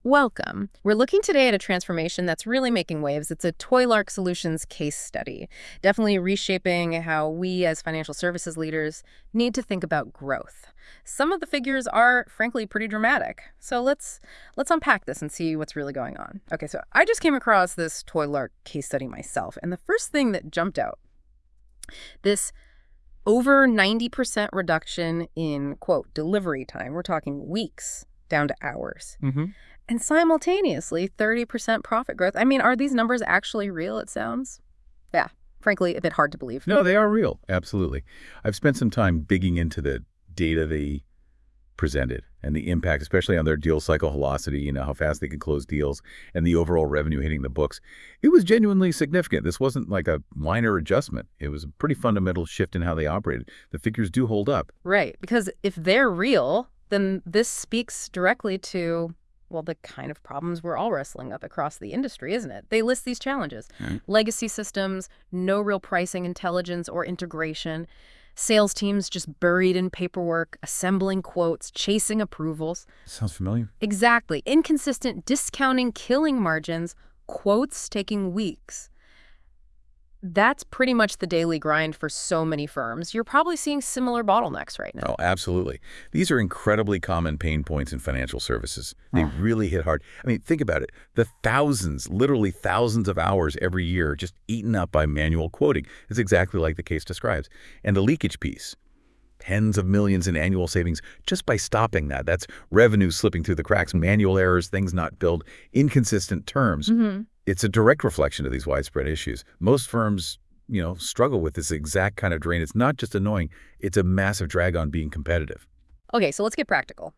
Welcome. We're looking today at a transformation that's really making waves. It's a Toylark Solutions case study, definitely reshaping how we as financial services leaders need to think about growth. Some of the figures are, frankly, pretty dramatic. So let's unpack this and see what's really going on. Okay, so I just came across this Toylark case study myself, and the first thing that jumped out, this over 90% reduction in, quote, delivery time. We're talking weeks down to hours. And simultaneously, 30% profit growth. I mean, are these numbers actually real, it sounds? Yeah, frankly, a bit hard to believe. No, they are real. Absolutely. I've spent some time digging into the data they presented and the impact, especially on their deal cycle velocity, how fast they can close deals and the overall revenue hitting the books. It was genuinely significant. This wasn't like a minor adjustment. It was a pretty fundamental shift in how they operated. The figures do hold up. Right, because if they're real, then this speaks directly to, well, the kind of problems we're all wrestling with across the industry, isn't it? They list these challenges. Right. Legacy systems, no real pricing intelligence or integration, sales teams just buried in paperwork, assembling quotes, chasing approvals. Sounds familiar. Exactly. Inconsistent discounting, killing margins, quotes taking weeks. That's pretty much the daily grind for so many firms. You're probably seeing similar bottlenecks right now. Oh, absolutely. These are incredibly common pain points in financial services. They really hit hard. I mean, think about it. The thousands, literally thousands of hours every year just eaten up by manual quoting. It's exactly like the case describes. And the leakage piece. Tens of millions in annual savings just by stopping that. That's revenue slipping through the cracks, manual errors, things not billed, inconsistent terms. It's a direct reflection of these widespread issues. Most firms, struggle with this exact kind of drain. It's not just annoying. It's a massive drag on being competitive. Okay, so let's get practical.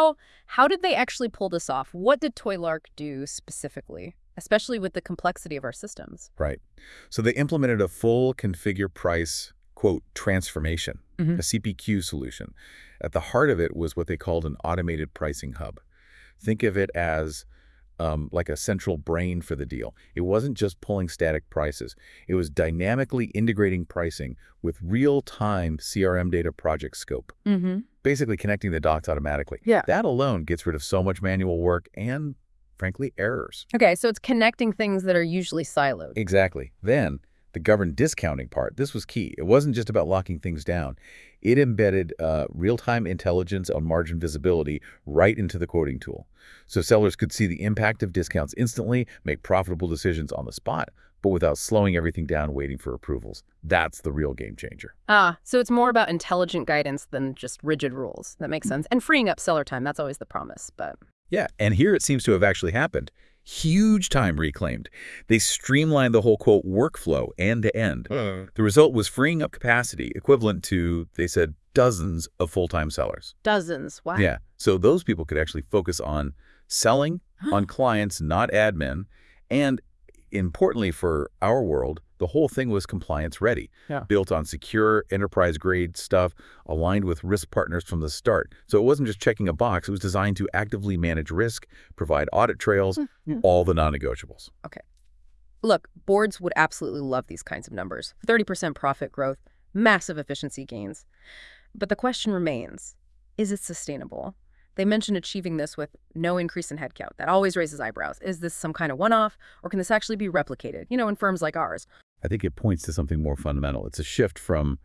How did they actually pull this off? What did Toylark do specifically, especially with the complexity of our systems? Right. So they implemented a full configure price, quote, transformation, a CPQ solution. At the heart of it was what they called an automated pricing hub. Think of it as like a central brain for the deal. It wasn't just pulling static prices. It was dynamically integrating pricing with real-time CRM data project scope, basically connecting the dots automatically. Yeah. That alone gets rid of so much manual work and, frankly, errors. Okay, so it's connecting things that are usually siloed. Exactly. Then, the governed discounting part, this was key. It wasn't just about locking things down. It embedded real-time intelligence on margin visibility right into the quoting tool. So sellers could see the impact of discounts instantly, make profitable decisions on the spot, but without slowing everything down waiting for approvals. That's the real game changer. So it's more about intelligent guidance than just rigid rules. That makes sense. And freeing up seller time, that's always the promise, but... Yeah, and here it seems to have actually happened. Huge time reclaimed. They streamlined the whole, quote, workflow end to end. The result was freeing up capacity equivalent to, they said, dozens of full-time sellers. Dozens, wow. Yeah, so those people could actually focus on selling, on clients, not admin, and importantly for our world, the whole thing was compliance ready, built on secure enterprise-grade stuff, aligned with risk partners from the start. So it wasn't just checking a box. It was designed to actively manage risk, provide audit trails, all the non-negotiables. Okay. Look, boards would absolutely love these kinds of numbers. 30% profit growth, massive efficiency gains. But the question remains, is it sustainable? They mentioned achieving this with no increase in headcount. That always raises eyebrows. Is this some kind of one-off, or can this actually be replicated, in firms like ours? I think it points to something more fundamental. It's a shift from,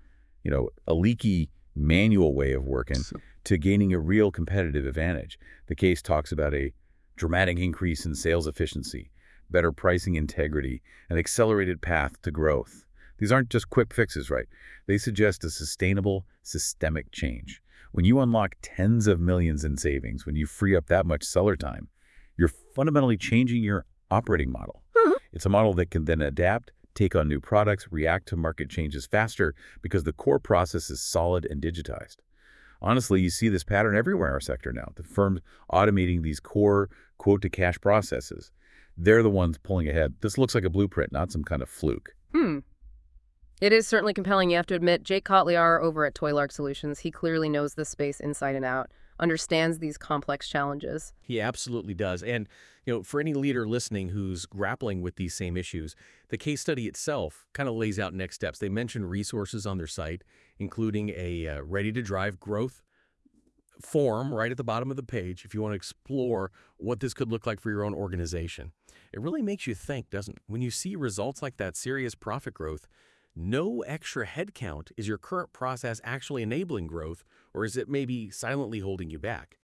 a leaky manual way of working to gaining a real competitive advantage. The case talks about a dramatic increase in sales efficiency, better pricing integrity, an accelerated path to growth. These aren't just quick fixes, right? They suggest a sustainable, systemic change. When you unlock tens of millions in savings, when you free up that much seller time, you're fundamentally changing your operating model. It's a model that can then adapt, take on new products, react to market changes faster because the core process is solid and digitized. Honestly, you see this pattern everywhere in our sector now. The firms automating these core quote-to-cash processes. They're the ones pulling ahead. This looks like a blueprint, not some kind of fluke. It is certainly compelling, you have to admit. Jake Kotliar over at Toylark Solutions, he clearly knows this space inside and out, understands these complex challenges. He absolutely does. And, for any leader listening who's grappling with these same issues, the case study itself kind of lays out next steps. They mention resources on their site, including a ready-to-drive growth form right at the bottom of the page if you want to explore what this could look like for your own organization. It really makes you think, doesn't it? When you see results like that serious profit growth, no extra headcount, is your current process actually enabling growth, or is it maybe silently holding you back?